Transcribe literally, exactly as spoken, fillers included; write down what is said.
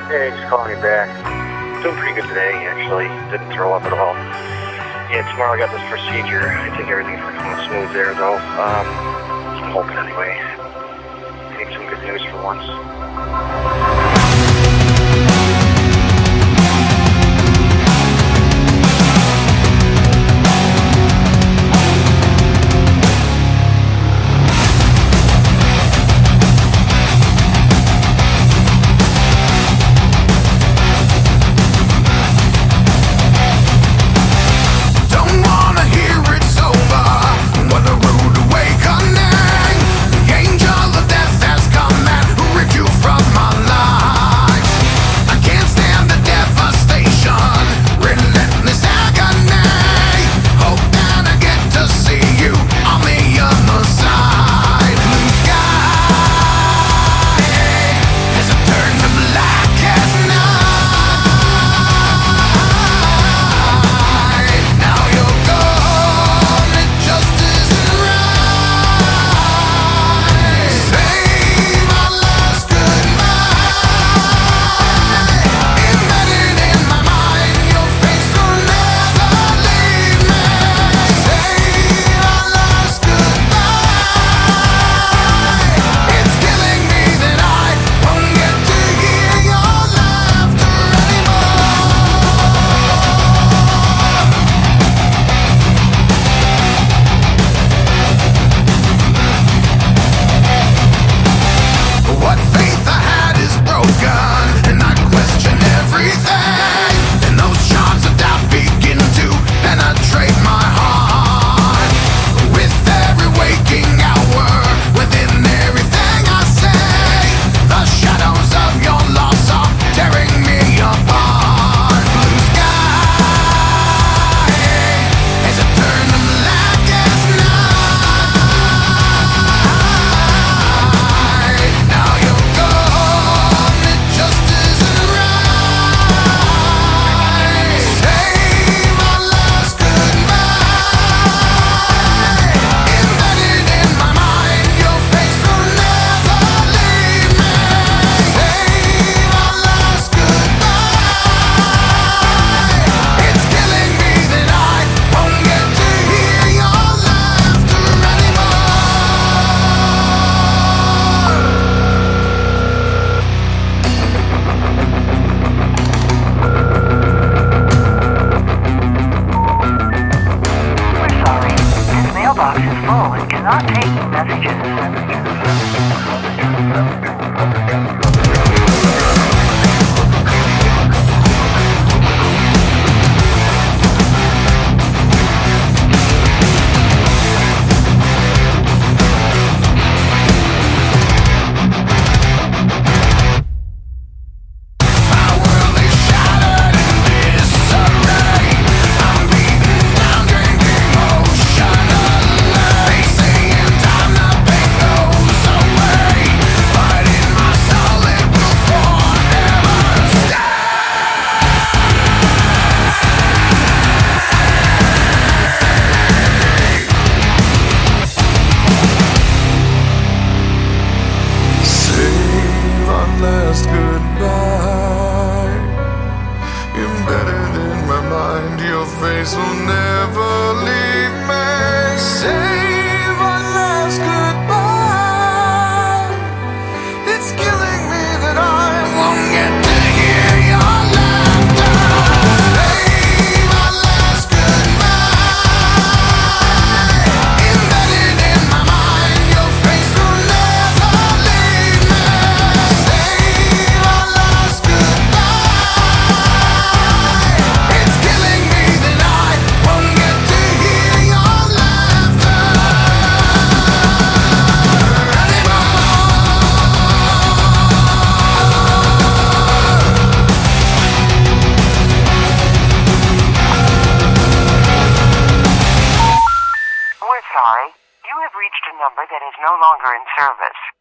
Hey, just calling you back. Doing pretty good today, actually. Didn't throw up at all. Yeah, tomorrow I got this procedure. I think everything's going smooth there, though. Um, I'm hoping anyway. Need some good news for once. Not taking messages. Last goodbye, embedded in my mind, your face will never leave me. Save our last goodbye. It's killing me that I won't get to hear your laughter. Save our last goodbye, embedded in my mind, your face will never leave me. We're sorry. You have reached a number that is no longer in service.